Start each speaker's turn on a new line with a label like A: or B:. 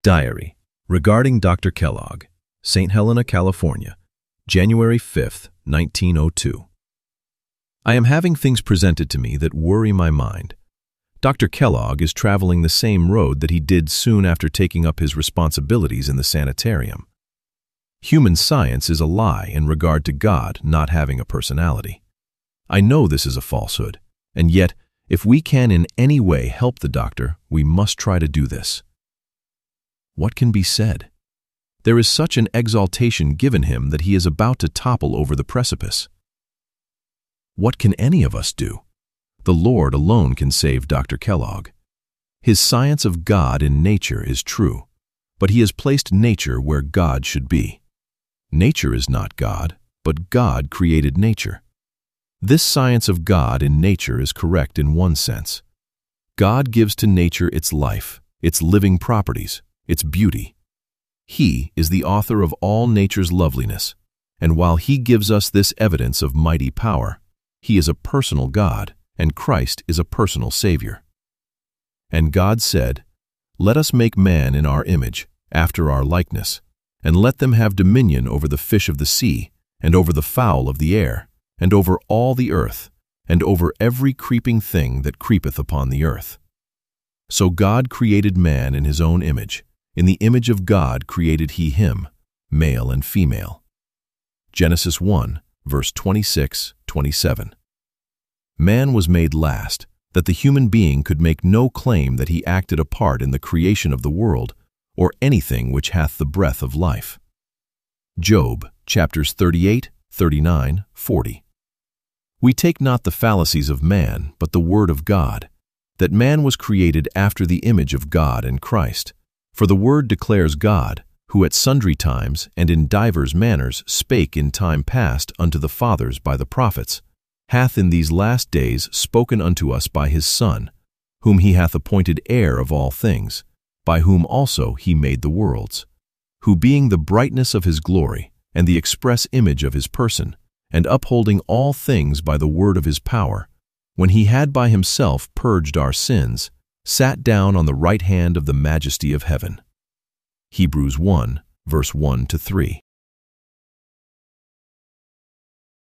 A: Diary regarding Dr. Kellogg, St. Helena, California, January 5, 1902. I am having things presented to me that worry my mind. Dr. Kellogg is traveling the same road that he did soon after taking up his responsibilities in the sanitarium. Human science is a lie in regard to God not having a personality. I know this is a falsehood, and yet, if we can in any way help the doctor, we must try to do this. What can be said? There is such an exaltation given him that he is about to topple over the precipice. What can any of us do? The Lord alone can save Dr. Kellogg. His science of God in nature is true, but he has placed nature where God should be. Nature is not God, but God created nature. This science of God in nature is correct in one sense. God gives to nature its life, its living properties, its beauty. He is the author of all nature's loveliness, and while he gives us this evidence of mighty power, he is a personal God, and Christ is a personal Savior. And God said, "Let us make man in our image, after our likeness, and let them have dominion over the fish of the sea, and over the fowl of the air, and over all the earth, and over every creeping thing that creepeth upon the earth." So God created man in his own image. In the image of God created he him, male and female. Genesis 1, verse 26-27. Man was made last, that the human being could make no claim that he acted a part in the creation of the world, or anything which hath the breath of life. Job, chapters 38, 39, 40. We take not the fallacies of man, but the word of God, that man was created after the image of God and Christ. For the word declares God, who at sundry times and in divers manners spake in time past unto the fathers by the prophets, hath in these last days spoken unto us by his Son, whom he hath appointed heir of all things, by whom also he made the worlds, who being the brightness of his glory, and the express image of his person, and upholding all things by the word of his power, when he had by himself purged our sins, sat down on the right hand of the majesty of heaven. Hebrews 1, verse 1-3.